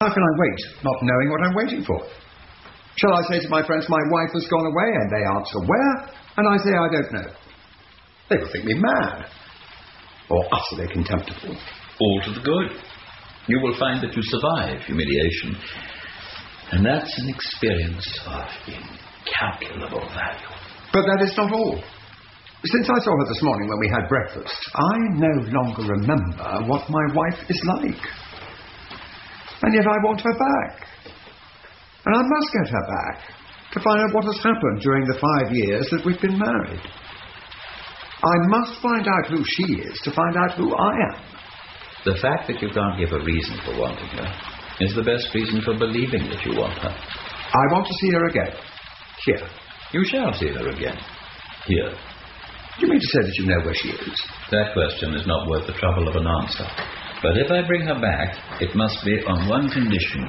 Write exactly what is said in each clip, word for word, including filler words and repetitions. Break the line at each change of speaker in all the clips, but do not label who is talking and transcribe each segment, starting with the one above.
How can I wait, not knowing what I'm waiting for? Shall I say to my friends, my wife has gone away, and they answer, where? And I say, I don't know. They will think me mad. Or utterly contemptible.
All to the good. You will find that you survive humiliation. And that's an experience of incalculable value.
But that is not all. Since I saw her this morning when we had breakfast, I no longer remember what my wife is like. And yet I want her back. And I must get her back to find out what has happened during the five years that we've been married. I must find out who she is to find out who I am.
The fact that you can't give a reason for wanting her is the best reason for believing that you want her.
I want to see her again. Here.
You shall see her again. Here.
Do you mean to say that you know where she is?
That question is not worth the trouble of an answer. But if I bring her back, it must be on one condition.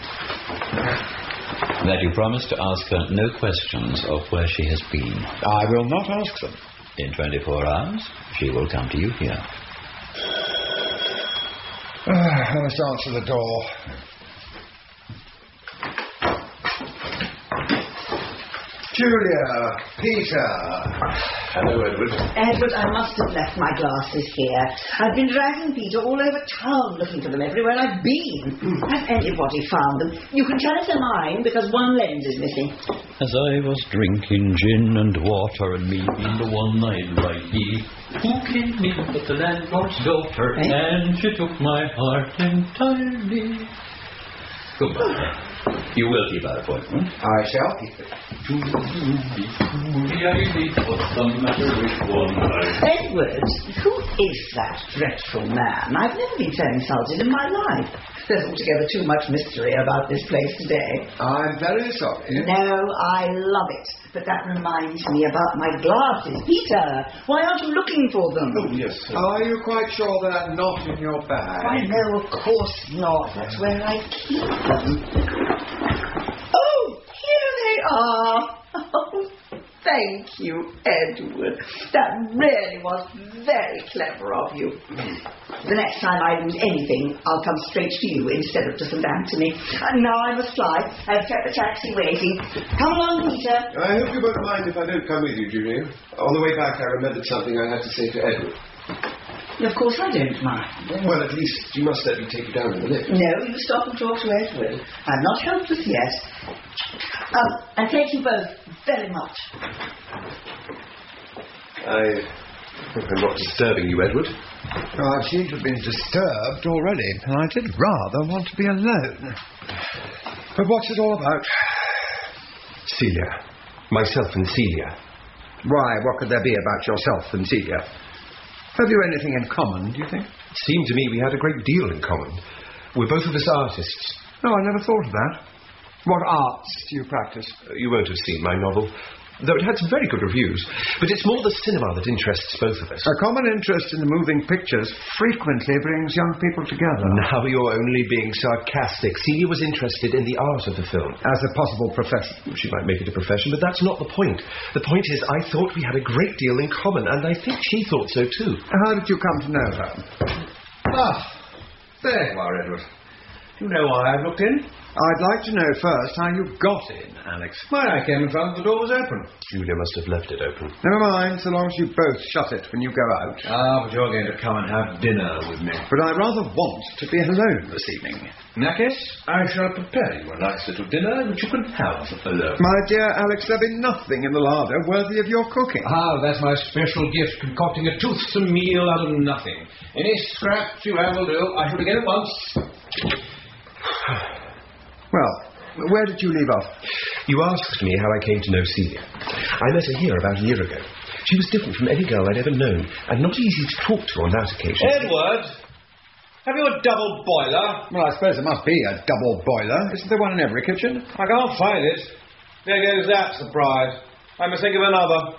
That you promise to ask her no questions of where she has been.
I will not ask them.
In twenty-four hours, she will come to you here.
Uh, I must answer the door. Julia, Peter.
Hello, Edward.
Edward, I must have left my glasses here. I've been dragging Peter all over town looking for them everywhere I've been. Has anybody found them? You can tell us they're mine because one lens is missing.
As I was drinking gin and water and me being the one-eyed righty, who came in but the landlord's daughter, eh? And she took my heart entirely. Goodbye. You will keep our appointment.
I shall keep it.
Edward, who is that dreadful man? I've never been so insulted in my life. There's altogether too much mystery about this place today.
I'm very sorry.
No, I love it. But that reminds me about my glasses. Peter, why aren't you looking for them?
Oh, yes, sir.
Are you quite sure they're not in your bag?
Why, no, of course not. That's where I keep them. Oh, here they are. Oh, thank you, Edward. That really was very clever of you. The next time I lose anything, I'll come straight to you instead of to Saint Anthony. And now I must fly. I've kept the taxi waiting. Come along, Peter.
I hope you won't mind if I don't come with you, Julia. On the way back, I remembered something I had to say to Edward.
Of course I don't mind.
Well, at least you must let me take you down in the lift.
No, you stop and talk to Edward. I'm not helpless yet. Um, and thank you both very much.
I hope I'm not disturbing you, Edward.
Oh, I seem to have been disturbed already, and I did rather want to be alone. But what's it all about?
Celia. Myself and Celia.
Why, what could there be about yourself and Celia? Have you anything in common, do you think?
It seemed to me we had a great deal in common. We're both of us artists.
No, I never thought of that. What arts do you practice?
Uh, you won't have seen my novel, though it had some very good reviews. But it's more the cinema that interests both of us.
A common interest in the moving pictures frequently brings young people together.
Now you're only being sarcastic. Celia was interested in the art of the film.
As a possible profession.
She might make it a profession, but that's not the point. The point is, I thought we had a great deal in common, and I think she thought so too.
How did you come to know her?
Ah, there you are, Edward. Do you know why I've looked in?
I'd like to know first how you got in, Alex.
Why, I came and found the door was open.
Julia must have left it open.
Never mind, so long as you both shut it when you go out.
Ah, but you're going to come and have dinner with me.
But I rather want to be alone this evening.
In that case, I shall prepare you a nice little dinner which you can have alone.
My dear Alex, there'll be nothing in the larder worthy of your cooking.
Ah, that's my special gift, concocting a toothsome meal out of nothing. Any scraps you have will do. I shall begin at once.
Well, where did you leave off?
You asked me how I came to know Celia. I met her here about a year ago. She was different from any girl I'd ever known, and not easy to talk to on that occasion.
Edward! Have you a double boiler?
Well, I suppose there must be a double boiler. Isn't there one in every kitchen?
I can't find it. There goes that surprise. I must think of another.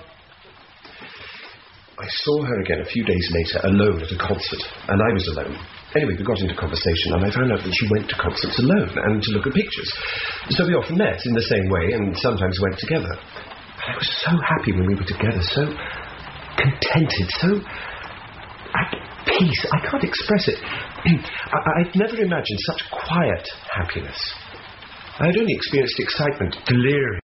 I saw her again a few days later, alone at a concert, and I was alone. Anyway, we got into conversation, and I found out that she went to concerts alone and to look at pictures. So we often met in the same way and sometimes went together. And I was so happy when we were together, so contented, so at peace. I can't express it. I- I'd never imagined such quiet happiness. I had only experienced excitement, delirium.